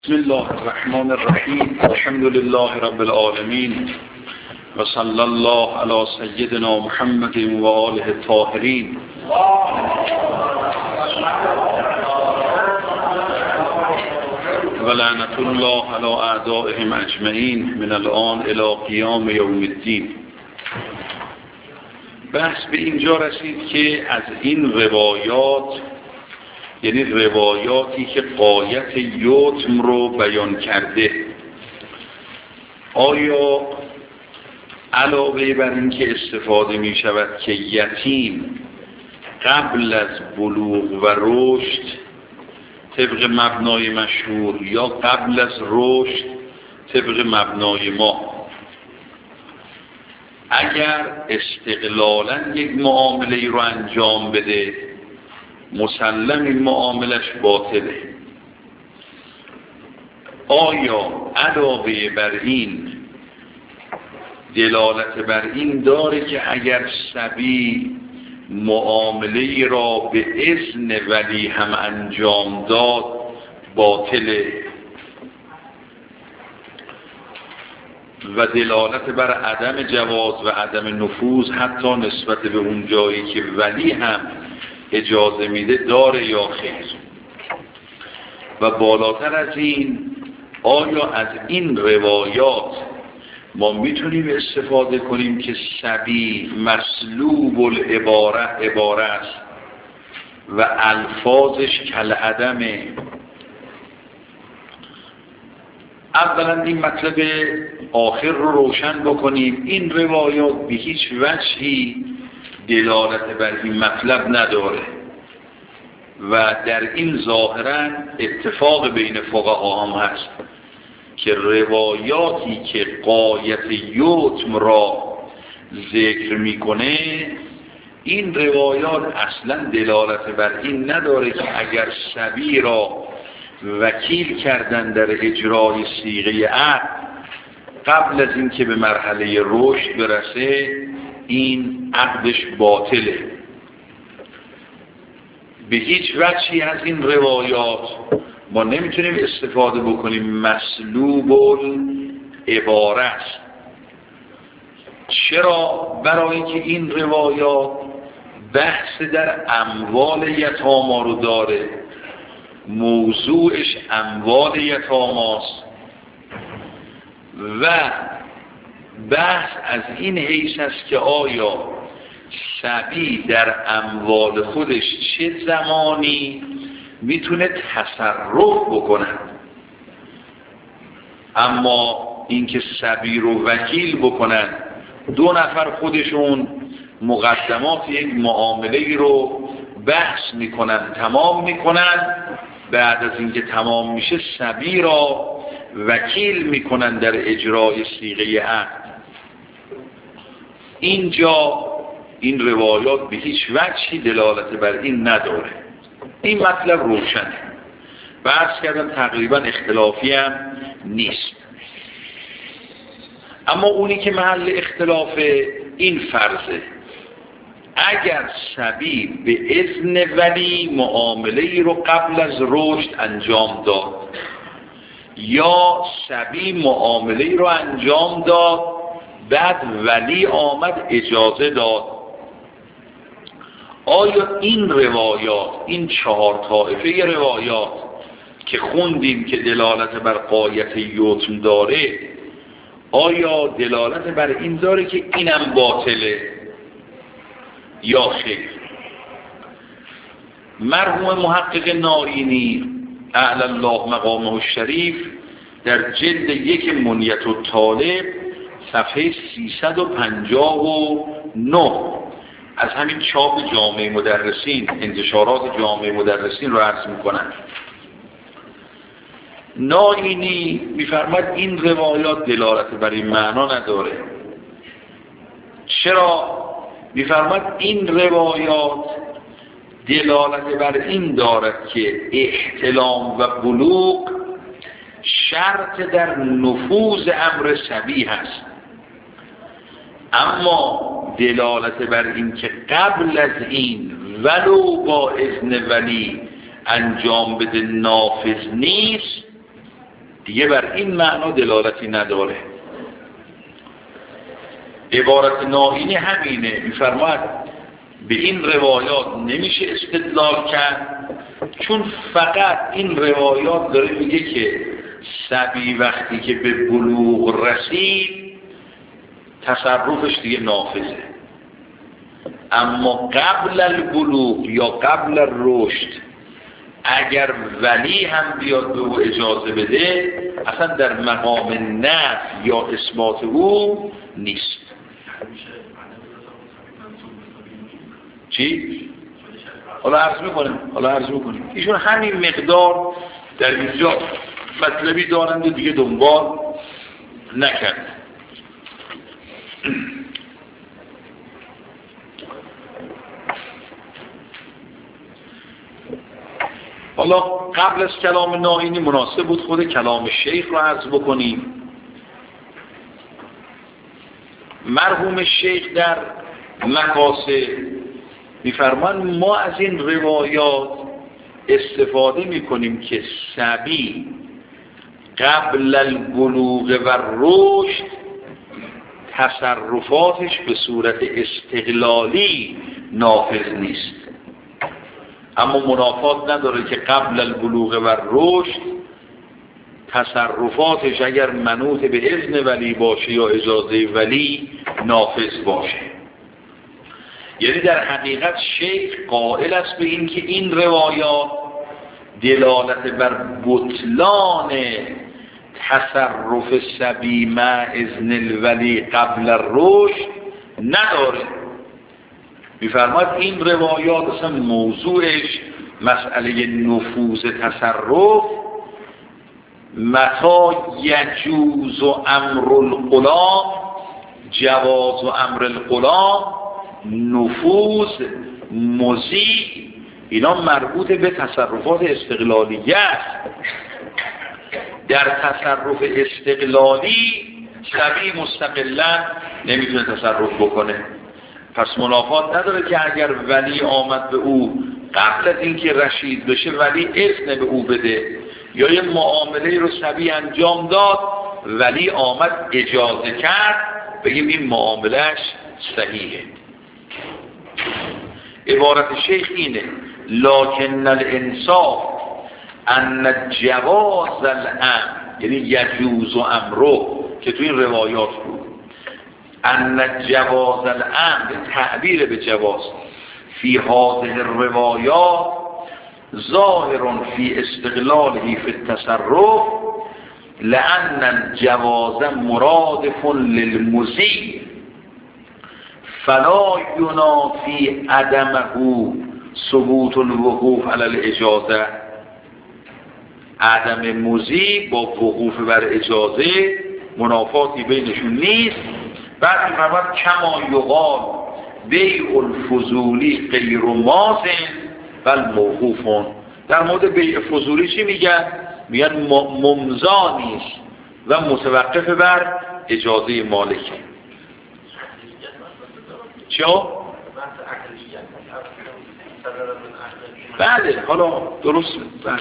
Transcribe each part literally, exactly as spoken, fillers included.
بسم الله الرحمن الرحیم الحمد لله رب العالمین و صلی الله علی سیدنا محمد و آله الطاهرین. و لعنت الله علی اعدائهم اجمعین من الان الی قیام یوم الدین. بحث به اینجا رسید که از این روایات، یعنی روایاتی که غایت یتم رو بیان کرده، آیا علاوه بر این که استفاده می شود که یتیم قبل از بلوغ و رشد طبق مبنای مشهور یا قبل از رشد طبق مبنای ما، اگر استقلالاً یک معامله رو انجام بده مسلم این معاملش باطله، آیا علاوه بر این دلالت بر این داره که اگر صبی معامله را به اذن ولی هم انجام داد باطله و دلالت بر عدم جواز و عدم نفوذ حتی نسبت به اون جایی که ولی هم اجازه میده داره یا خیر؟ و بالاتر از این، آیا از این روایات ما میتونیم استفاده کنیم که صبی مسلوب العباره عباره است و الفاظش کالعدمه؟ اولا این مطلب آخر رو روشن بکنیم. این روایات به هیچ وجهی دلالت بر این مطلب نداره و در این ظاهرا اتفاق بین فقها هم هست که روایاتی که غایت یتم را ذکر میکنه، این روایات اصلا دلالت بر این نداره که اگر صبی را وکیل کردن در اجرای صیغه عقد قبل از اینکه به مرحله رشد برسه این عقدش باطله. به هیچ وجهی از این روایات ما نمیتونیم استفاده بکنیم مسلوب العباره است. چرا؟ برای اینکه این روایات بحث در اموال یتاما رو داره، موضوعش اموال یتاماست و بحث از این حیث است که آیا صبی در اموال خودش چه زمانی میتونه تصرف بکنه، اما اینکه صبی رو وکیل بکنن، دو نفر خودشون مقدمات یک معامله رو بحث میکنن، تمام میکنن، بعد از اینکه تمام میشه صبی را وکیل میکنن در اجرای صیغه عقد. اینجا این روایات به هیچ وجهی دلالت بر این نداره. این مطلب روشنه و عرض کردم تقریبا اختلافی هم نیست. اما اونی که محل اختلاف این فرضه، اگر صبی به اذن ولی معامله ای رو قبل از رشد انجام داد یا صبی معامله ای رو انجام داد بعد ولی آمد اجازه داد، آیا این روایات، این چهار طایفه روایات که خوندیم که دلالت بر غایت یتم داره، آیا دلالت بر این داره که اینم باطله یا خیر؟ مرحوم محقق نائینی اعلی الله مقامه الشریف در جلد یک منیت الطالب صفحه سیصد و پنجاه و نه از همین چاپ جامعه مدرسین، انتشارات جامعه مدرسین رو عرض میکنن، نائینی میفرماد این روایات دلالت بر این معنا نداره. چرا؟ میفرماد این روایات دلالت بر این دارد که احتلام و بلوغ شرط در نفوذ امر صبی هست، اما دلالت بر این که قبل از این ولو با اذن ولی انجام بده نافذ نیست، دیگه بر این معنا دلالتی نداره. عبارت نائینی همینه، میفرماید به این روایات نمیشه استدلال کرد، چون فقط این روایات داره میگه که صبی وقتی که به بلوغ رسید تصرفش دیگه نافذه، اما قبل البلوغ یا قبل الرشد اگر ولی هم بیاد به او اجازه بده اصلا در مقام نفی یا اثبات او نیست. چی؟ حالا عرض میکنیم حالا عرض میکنیم ایشون همین مقدار در اینجا مطلبی دارند و دیگه دنبال نکرد. حالا قبل از کلام نائینی مناسب بود خود کلام شیخ رو عرض بکنیم. مرحوم شیخ در مقاصد میفرمان ما از این روایات استفاده میکنیم که صبی قبل البلوغ و رشد تصرفاتش به صورت استقلالی نافذ نیست، اما منافات نداره که قبل البلوغ و رشد تصرفاتش اگر منوط به اذن ولی باشه یا اجازه ولی نافذ باشه. یعنی در حقیقت شیخ قائل است به این که این روایات دلالت بر بطلان تصرف صبی مع اذن الولی قبل الرشد نداره. میفرماید این روایات اصلا موضوعش مسئله نفوذ تصرف متا یجوز و امر الغلام جواز و امر الغلام نفوذ مزی، اینا مربوط به تصرفات استقلالیه است. در تصرف استقلالی صبی مستقلا نمیتونه تصرف بکنه، پس منافات نداره که اگر ولی آمد به او قبل از اینکه رشید بشه ولی اذن به او بده، یا یه معامله رو صبی انجام داد ولی آمد اجازه کرد، بگیم این معاملهش صحیحه. عبارت شیخ اینه لکن الانصاف ان جواز الامر، یعنی یجوز و امرو که تو این روایات بود، ان جواز الامر تعبیر به جواز فی هذه الروایات ظاهر فی استقلاله فی التصرف لان الجواز مرادف للمزی فلا ینافی عدمه ثبوت الوقوف علی الاجازه. عدم مزی با وقوف بر اجازه منافاتی بینشون نیست. بعد می‌فرماید کما یقال بیع الفضولی غیر ماضٍ بل موقوف. در مورد بیع فضولی چی میگن؟ میگن ممضی نیست و متوقف بر اجازه مالکی. چرا؟ بله حالا درست. بله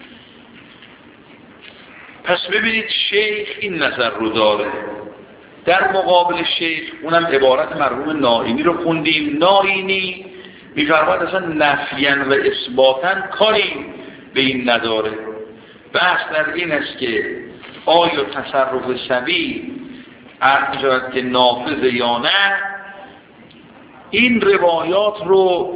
پس ببینید شیخ این نظر رو داره. در مقابل شیخ اونم عبارت مرحوم نائینی رو خوندیم. نائینی میفرماید اصلا نفیاً و اثباتاً کاری به این نداره. بحث در این است که آیا تصرف صبی عرض می‌شود که نافذ یا نه. این روایات رو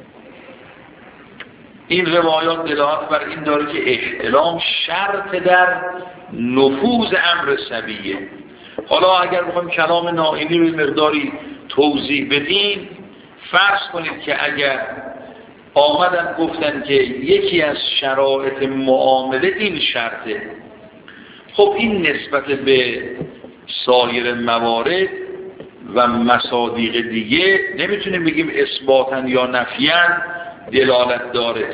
این روایات دلالت بر این داره که احتلام شرط در نفوذ امر صبیه. حالا اگر بخوایم کلام نائینی رو مقداری توضیح بدیم، فرض کنید که اگر آمدن گفتن که یکی از شرایط معامله این شرطه، خب این نسبت به سایر موارد و مصادیق دیگه نمیتونیم بگیم اثباتاً یا نفیاً دلالت داره.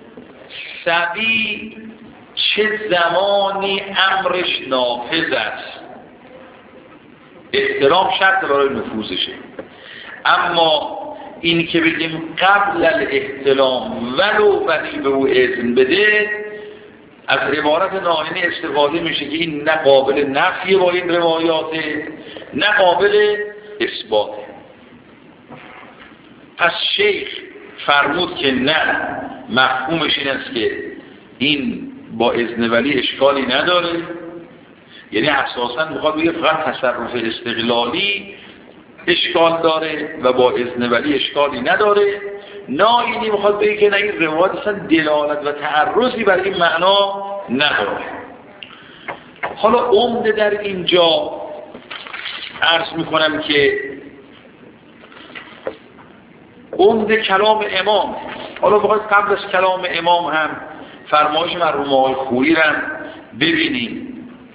صبی چه زمانی امرش نافذ است، احترام شرط برای نفوذشه، اما این که بگیم قبل الاحتلام ولو ولی به او اذن بده، از عبارت ناهینی استفاده میشه که این نه قابل نفی با این روایاته نه قابل اثباته. پس شیخ فرمود که نه، مفهومش این است که این با اذن ولی اشکالی نداره، یعنی اساساً میخواد بگه فقط تصرف استقلالی اشکال داره و با اذن ولی اشکالی نداره. ناینی میخواد بگه که نه، این روایت اصلا دلالت و تعرضی بر این معنا نداره. حالا عمده در اینجا عرض میکنم که عمده کلام امام، حالا بخواید قبل از کلام امام هم فرمایش مرحوم آقای خویی را ببینیم.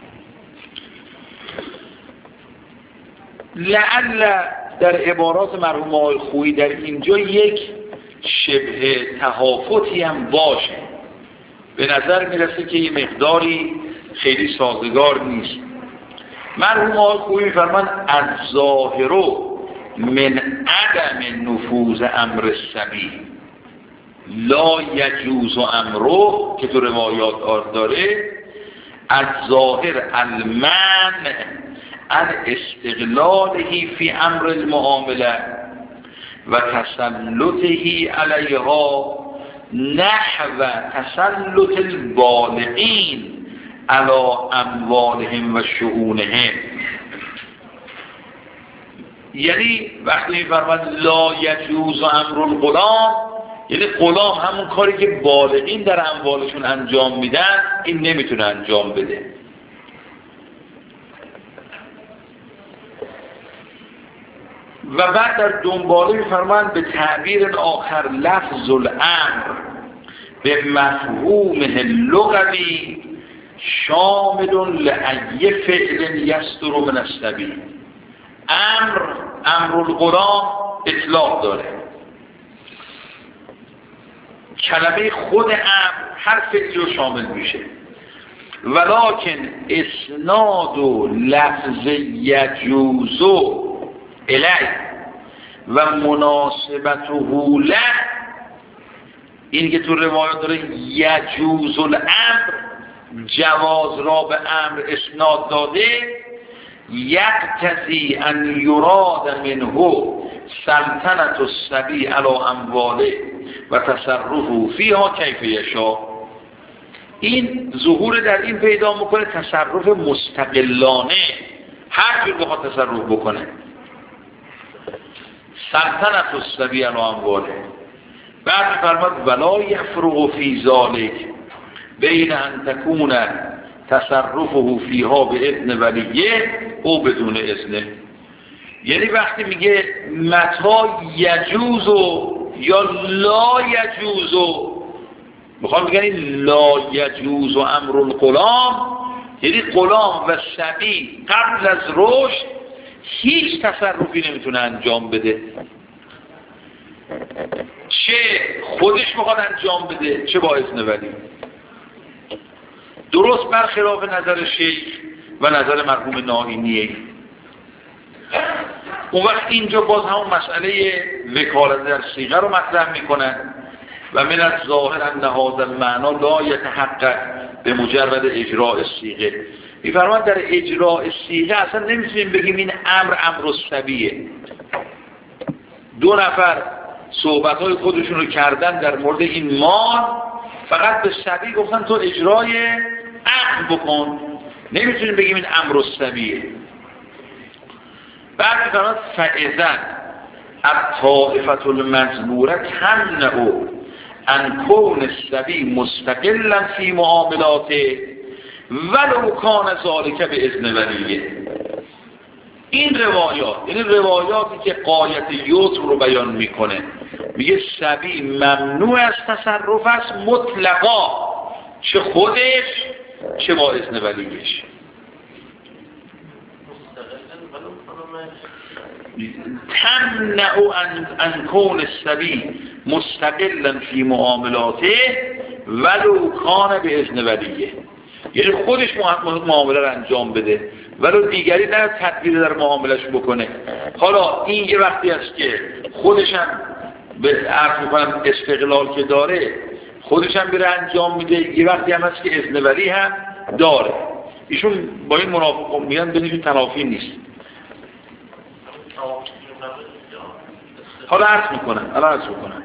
لعل در عبارات مرحوم آقای خویی در اینجا یک شبه تهافتی هم باشه، به نظر میرسه که یه مقداری خیلی سازگار نیست. مرحوم آقای خویی میفرمان الظاهرو من عدم نفوذ امر السبی لا یجوز امرو، که تو روایات داره الظاهر المنع عن استقلاله فی امر المعامله و تسلطه علیها نحو تسلط البالغین علی اموالهم و شؤونهم. یعنی وقتی میفرماد لا یجوز امر الغلام، یعنی غلام همون کاری که بالغین در اموالشون انجام میدن این نمیتونه انجام بده. و بعد در دنباله میفرمایند به تعبیر آخر لفظ الامر به مفهومه اللغوی شامل لأی فعل یصدر من السبیل. امر امر الغلام اطلاق داره، کلمه خود امر هر فعلی رو شامل میشه، ولکن اسناد و لفظ یجوزو الی و مناسبته له، این که تو روایات داره یجوز الامر، جواز را به امر اسناد داده، یقتضی ان یراد منه سلطنت السبی علی امواله و تصرفه فیها کیف یشاء. این ظهور در این پیدا میکنه تصرف مستقلانه، هر جور بخواد تصرف بکنه. سلطنت السبی علی امواله. بعد فرماد ولا یفرق فی ذلک بین ان تکون تصرفه فیها به اذن ولیه او بدون اذنه. یعنی وقتی میگه متا یجوزو یا لا یجوزو، میخوام بگن این لا یجوز امر الغلام، یعنی غلام و صبی قبل از رشد هیچ تصرفی نمیتونه انجام بده، چه خودش میخواد انجام بده چه با اذن ولی. درست برخلاف نظر شیخ و نظر مرحوم ناینیه. اون وقت اینجا باز همون مسئله وکالت در صیغه رو مطرح میکنن و من الظاهر ان هذا المعنی لا یتحقق به مجرد اجراء الصیغه. میفرمایند در اجراء صیغه اصلا نمیتونیم بگیم این امر امر السبیه. دو نفر صحبت‌های خودشون رو کردن در مورد این مال، فقط به صبی گفتن تو اجرای عقل بکن، نمیتونیم بگیم این امر السبیه. بعد میفرمایند فاذا الطائفه المجبوره تمنع ان کون السبی مستقلا فی معاملاته ولو کان ذلک به اذن ولیه. این روایات، این روایاتی که غایت یسر رو بیان میکنه، میگه صبی ممنوع از تصرف است مطلقا، چه خودش چه با اذن ولیش. تمنع ان کون الصبی مستقلا فی معاملاته ولو کان به اذن ولیه، یعنی خودش معامله رو انجام بده ولو دیگری نه تدبیر در معاملش بکنه. حالا این یه وقتی است که خودش هم به عرض میکنم استقلال که داره خودش هم بره انجام میده، یه وقتی هم هست که اذن ولی هم داره. ایشون با این موافق میگن بینشون تنافی نیست. حالا عرض میکنن حالا عرض میکنن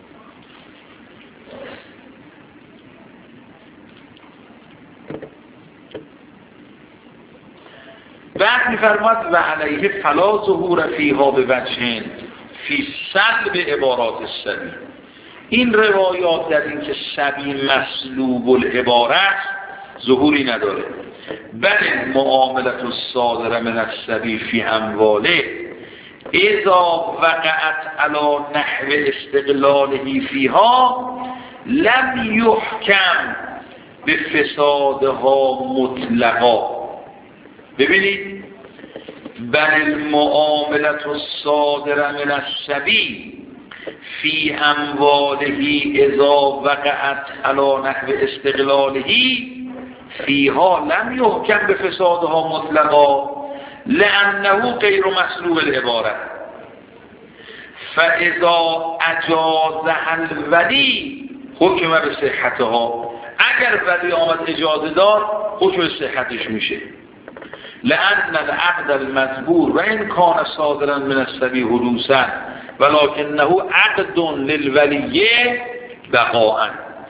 بعد میفرماد و علیه فلا ظهور فیها به وجهین فی سلب عبارات السبی. این روایات در این که سبی مسلوب العبارت ظهوری نداره، بل معاملت الصادره من السبی فی امواله اذا وقعت علی نحو استقلاله فیها لم یحکم به فسادها مطلقا. ببینید، بل معاملت الصادره من السبی فی امواله اذا وقعت علی نحو استقلاله فیها لم یحکم به فسادها مطلقا لانه غیر مسلوب العبارت فاذا اجازها الولی حکم به صحتها. اگر ولی آمد اجازه دار حکم به صحتش میشه. لأن العقد المذکور و این کان صادرا من السبی حدوثا ولکنه عقد للولیه بقاء.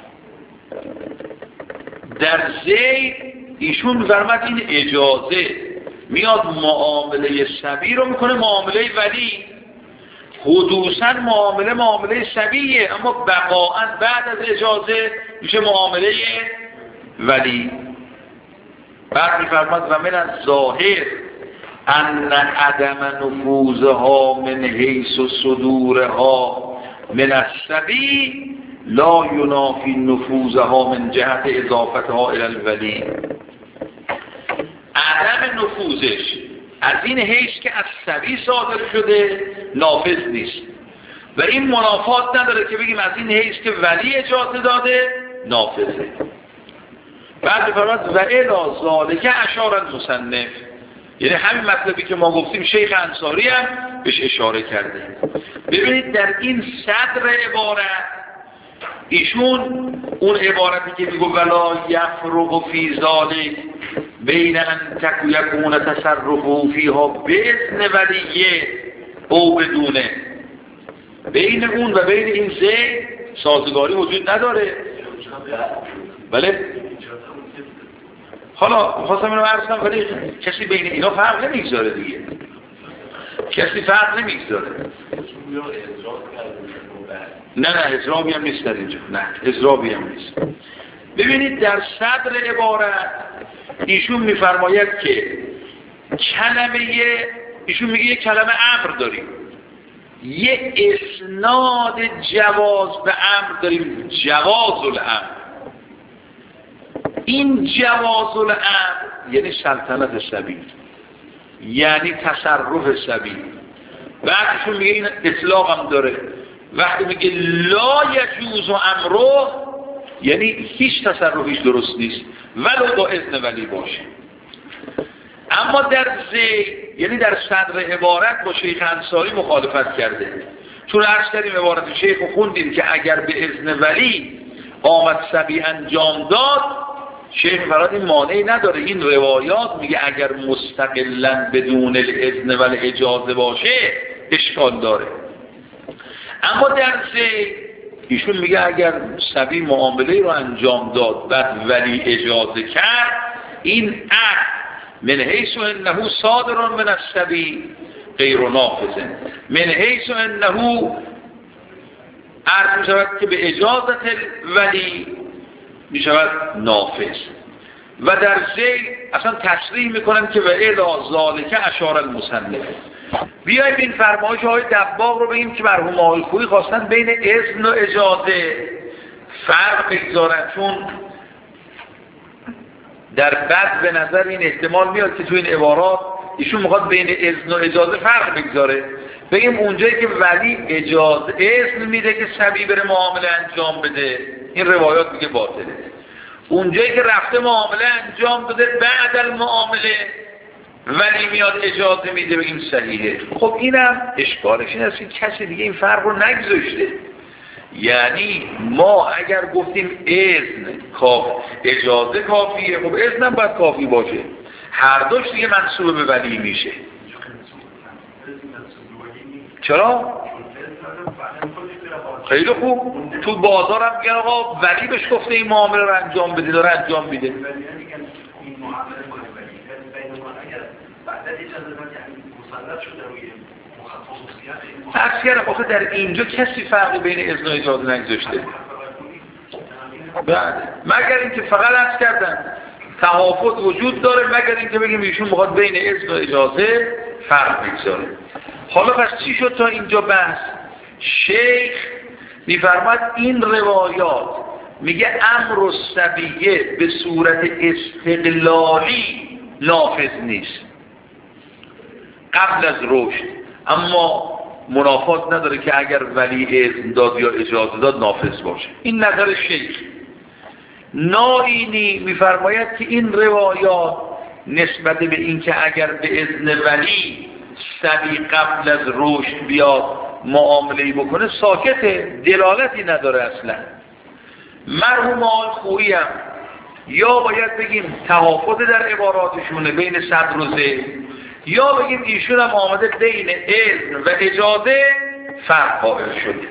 در زید ایشون فرمود این اجازه میاد معامله سبی رو میکنه معامله ولی، حدوثا معامله معامله سبیه، اما بقاء بعد از اجازه میشه معامله ولی. بعد میفرماد و من از ظاهر ان عدم نفوذها من حیث صدورها من السبی لا ینافی نفوذها من جهت اضافتها الى الولی. عدم نفوذش از این حیث که از سبی صادر شده نافذ نیست و این منافات نداره که بگیم از این حیث که ولی اجازه داده نافذه. بعد بفرماد و الی ذالک اشار المصنف، یعنی همین مطلبی که ما گفتیم شیخ انصاری هم بهش اشاره کرده. ببینید در این صدر عبارت ایشون اون عبارتی که میگه ولا یفرق فی ذالک بین ان تک یکون تصرف فیها باذن ولیه او بدونه، بین اون و بین این زید سازگاری وجود نداره. بله حالا خواستم اینو عرض کنم، ولی کسی بین اینا فرق نمیگذاره دیگه، کسی فرق نمیگذاره. نه نه اضرابی هم نیست در اینجا، نه اضرابی هم نیست. ببینید در صدر عبارت ایشون میفرماید که کلمه ایشون میگه یک کلمه امر داریم، یه اسناد جواز به امر داریم، جواز الامر. این جواز الامر یعنی سلطنت سبی، یعنی تصرف سبی. بعدشون میگه این اطلاق هم داره، وقتی میگه لا یجوز امره یعنی هیچ تصرفیش درست نیست ولو با اذن ولی باشه. اما در زید یعنی در صدر عبارت با شیخ انصاری مخالفت کرده، چون عرض کردیم عبارت شیخ رو خوندیم که اگر به اذن ولی آمد سبی انجام داد شیخ فراد این مانعی نداره. این روایات میگه اگر مستقلاً بدون الاذن ولی اجازه باشه اشکال داره. اما در زید ایشون میگه اگر سبی معامله رو انجام داد بعد ولی اجازه کرد این عقد من حیث انه صادر من السبی غیر نافذ، من حیث انه عرض میشود که به اجازت ولی میشود نافذ. و در زید اصلا تصریح میکنن که و الی ذالک اشار المصنف. بیاییم این فرمایش های دباغ رو بگیم که مرحوم آقای خویی خواستن بین اذن و اجازه فرق بگذارن، چون در بعد به نظر این احتمال میاد که تو این عبارات ایشون میخواد بین اذن و اجازه فرق بگذاره. بگیم اونجایی که ولی اجازه اذن میده که سبی بره معامله انجام بده این روایات میگه باطله، اونجایی که رفته معامله انجام داده بعد المعامله ولی میاد اجازه میده بگیم صحیحه. خب اینم اشکالش این است که کسی دیگه این فرق رو نگذاشته، یعنی ما اگر گفتیم اذن کاف اجازه کافیه، خب اذنم باید کافی باشه، هر دوش دیگه منصوب به ولی میشه. چرا؟ خیلی خوب، تو بازارم میگن آقا ولی بهش گفته این معامله رو انجام بده، داره انجام میده. اکثر آخه در اینجا کسی فرقی بین اذن و اجازه نگذاشته. بله، مگر اینکه فقط عرض کردن تحافظ وجود داره، مگر اینکه بگیم ایشون میخواد بین اذن و اجازه فرق بگذاره. حالا پس چی شد تا اینجا بحث؟ شیخ میفرماد این روایات میگه امر الصبیه به صورت استقلالی نافذ نیست قبل از رشد، اما منافات نداره که اگر ولی اذن داد یا اجازه داد نافذ باشه. این نظر شیخ. نائینی میفرماید که این روایات نسبت به این که اگر به اذن ولی صبی قبل از رشد بیاد معامله‌ای بکنه ساکته، دلالتی نداره اصلا. مرحوم آل خویی هم یا باید بگیم تحافظ در عباراتشونه بین صدر و ذیل، یا بگیم ایشون هم آمده بین اذن و اجازه فرق قائل شده.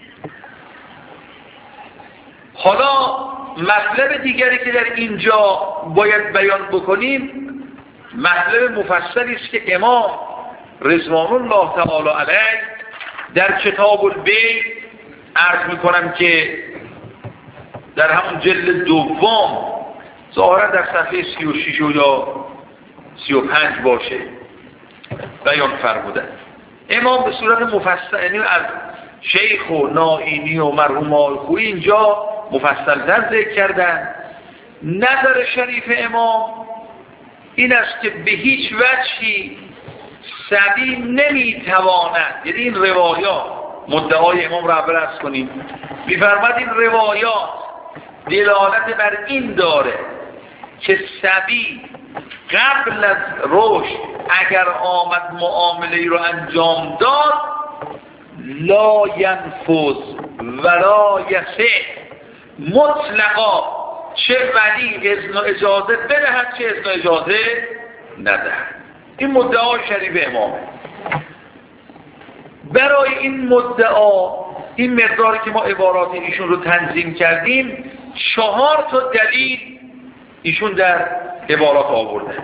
حالا مطلب دیگری که در اینجا باید بیان بکنیم مطلب مفصلی است که امام رضوان الله تعالی علیه در کتاب البیع عرض میکنم که در همون جلد دوم ظاهرا در صفحه سی و شش یا سی و پنج باشه بیان فرمودن. امام به صورت مفصل، یعنی از شیخ و نائینی و مرحوم آل خویی اینجا مفصل‌تر ذکر کردن. نظر شریف امام این است که به هیچ وجهی صبی نمیتواند، یعنی این روایات مدعای امام را اول عرض کنیم، می‌فرماد این روایات دلالت بر این داره که صبی قبل از رشد اگر آمد معامله رو انجام داد لا ینفذ ولا یصح مطلقا، چه ولی اذن و اجازه بدهد چه اذن و اجازه ندهد. این مدعای شریف امامه. برای این مدعا این مقداری که ما عبارات ایشون رو تنظیم کردیم چهار تا دلیل ایشون در عبارات آورده.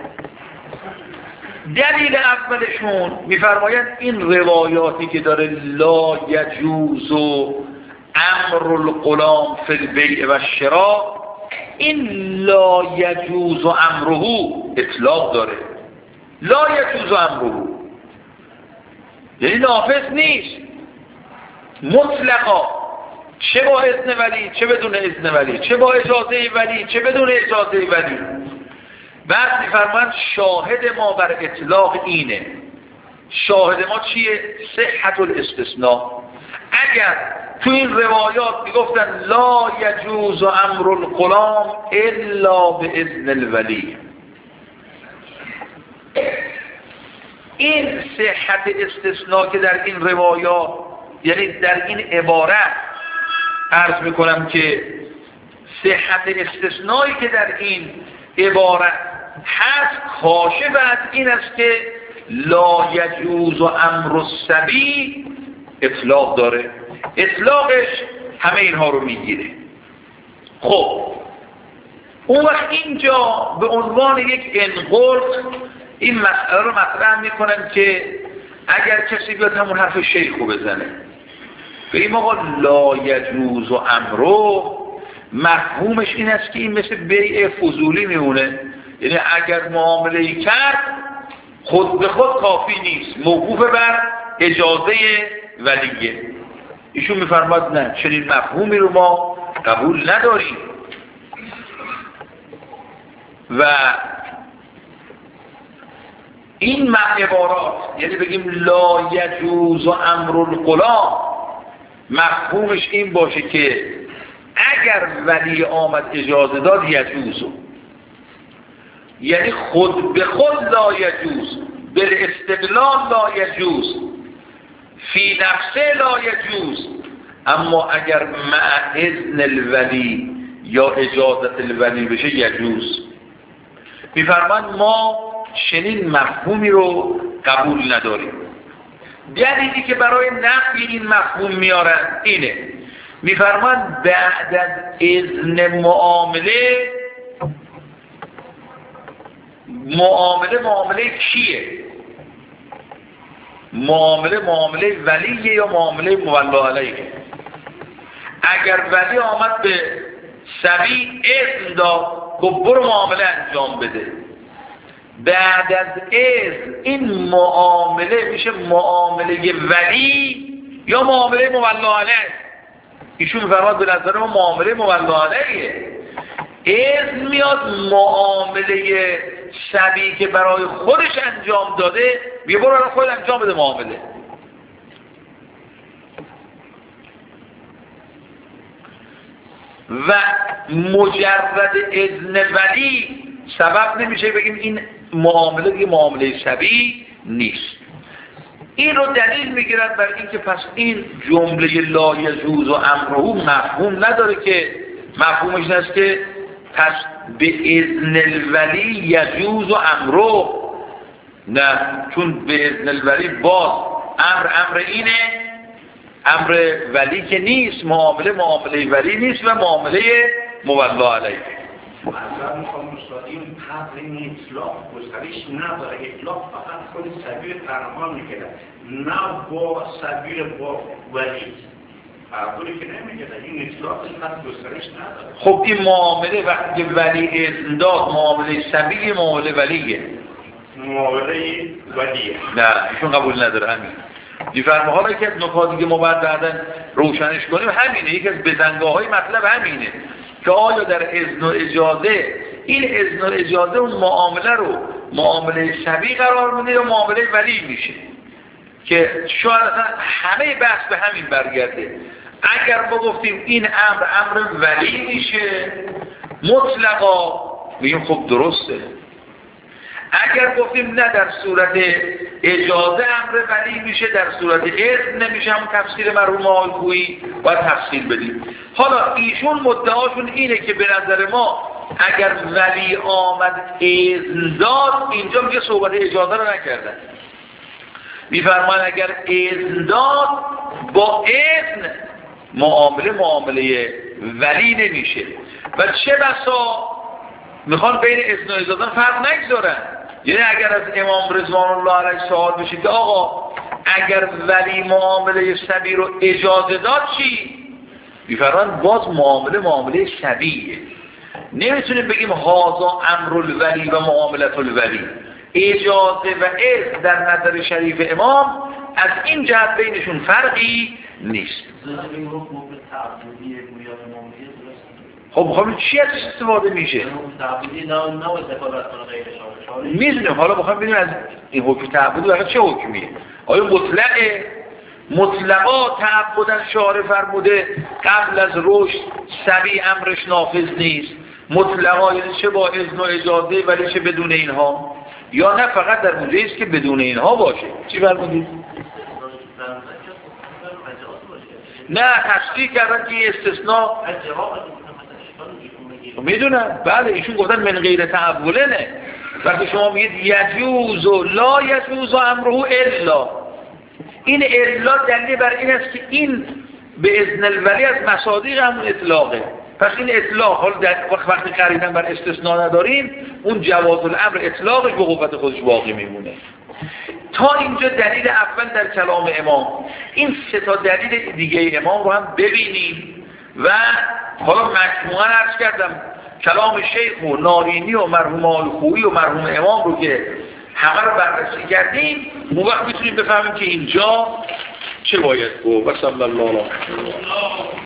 دلیل اولشون میفرمایند این روایاتی که داره لا یجوز و امر الغلام فی البیع و الشراء، این لا یجوز و امره اطلاق داره. لا یجوز و امره یعنی نافذ نیست مطلقا، چه با اذن ولی چه بدون اذن ولی، چه با اجازه ولی چه بدون اجازه ولی. بعد میفرمایند شاهد ما بر اطلاق اینه. شاهد ما چیه؟ صحت الاستثناء. اگر تو این روایات میگفتن لا یجوز امر الغلام الا باذن الولی، این صحت استثناء که در این روایات، یعنی در این عبارت عرض میکنم که صحت استثنایی که در این عبارت هست کاشف از این است که لا یجوز امر الصبی اطلاق داره. اطلاقش همه اینها رو میگیره. خب اون وقت اینجا به عنوان یک انقل این مسئله رو مطرح میکنن که اگر کسی بیاد همون حرف شیخ رو بزنه بگیم آقا لا یجوز و امرو، مفهومش این است که این مثل بیع فضولی میمونه، یعنی اگر معامله کرد خود به خود کافی نیست، موقوف بر اجازه ولیه. ایشون میفرماد نه، چنین مفهومی رو ما قبول نداریم و این عبارات، یعنی بگیم لا یجوز و امر الغلام، مفهومش این باشه که اگر ولی آمد اجازه داد یجوزو، یعنی خود به خود لا یجوز، بالاستقلال لا یجوز، فی نفسه لا یجوز، اما اگر مع اذن الولی یا اجازت الولی بشه یجوز. میفرماند ما چنین مفهومی رو قبول نداریم. دلیلی که برای نفی این مفهوم میارن اینه، میفرماند بعد از اذن معامله، معامله معامله کیه؟ معامله معامله ولیه یا معامله مولا علیه؟ اگر ولی آمد به صبی اذن داد گفت برو معامله انجام بده، بعد از اذن این معامله میشه معامله ولی یا معامله مولا علیه؟ ایشون میفرماد به نظر ما معامله مولا علیه. اذن میاد معامله صبی که برای خودش انجام داده بیا برو برای خود انجام بده معامله. و مجرد اذن ولی سبب نمیشه بگیم این معامله که معامله صبی نیست. این رو دلیل میگیرن بر این که پس این جمله لا یجوز و امره مفهوم نداره، که مفهومش این است که پس به اذن الولی یجوز و امره، نه، چون به اذن الولی باز امر امر اینه، امر ولی که نیست، معامله معامله ولی نیست و معامله مولا علیه. مثلا میخوام مستقیم حق این اطلاق گسترش نداره، اطلاق فقط خود سبیل تنها میکنه، نه با سبیل با ولی قبولی که نمیگه این اطلاق فقط گسترش نداره. خب این معامله وقتی ولی اذن داد معامله سبیل معامله ولیه، معامله ولیه، نه ایشون قبول نداره. همین میفرمه. حالا یکی از نکاتی که ما باید بعدن روشنش کنیم همینه، یکی از بزنگاه های مطلب همینه که آیا در اذن و اجازه این اذن و اجازه اون معامله رو معامله شبیه قرار میده یا معامله ولی میشه، که شاید اصلا همه بحث به همین برگرده. اگر ما گفتیم این امر امر ولی میشه مطلقا بگیم خب درسته، اگر گفتیم نه در صورت اجازه امر ولی میشه در صورت اذن نمیشه، همون تفسیر مرحوم آقای خویی باید تفصیل بدیم. حالا ایشون مدعاشون اینه که به نظر ما اگر ولی آمد اذن داد، اینجا میگه صحبت اجازه رو نکردن، میفرمان اگر اذن داد با اذن معامله معامله ولی نمیشه. و چه بسا میخوان بین اذن و اجازه فرق نگذارن، یعنی اگر از امام رضوان الله علیه سوال بشه که آقا اگر ولی معامله صبی رو اجازه داد چی؟ میفرمان باز معامله معامله صبیه، نمیتونیم بگیم هازا امر الولی و معاملت الولی. اجازه و اذن در نظر شریف امام از این جهت بینشون فرقی نیست. خب خب چی از استفاده میشه؟ میدونیم. حالا بخوام ببینیم از این حکم تعبدی واقعا چه حکمیه. آیا مطلقه؟ مطلقا تعبدن شارع فرموده قبل از رشد صبی امرش نافذ نیست، مطلقا یعنی چه با اذن و اجازه ولی چه بدون اینها، یا نه فقط در موجهی است که بدون اینها باشه. چی فرمودید؟ نه تصدیق کردن که این استثناء میدونم. بله ایشون گفتن من غیر تعوله نه. وقتی شما میگید یجوز و لا یجوز و امره الا، این الا دلیل بر این است که این به اذن الولی از مصادیق همون اطلاقه. پس این اطلاق حالا وقتی قریدن بر استثناء نداریم، اون جواز الامر اطلاقش به قوت خودش باقی میمونه. تا اینجا دلیل اول در کلام امام. این سه تا دلیل دیگه امام رو هم ببینیم و حالا مجموعاً عرض کردم کلام شیخ و نارینی و مرحوم آقای خویی و مرحوم امام رو که همه رو بررسی کردیم، اون وقت میتونیم بفهمیم که اینجا چه باید گفت. و صلی الله علیه و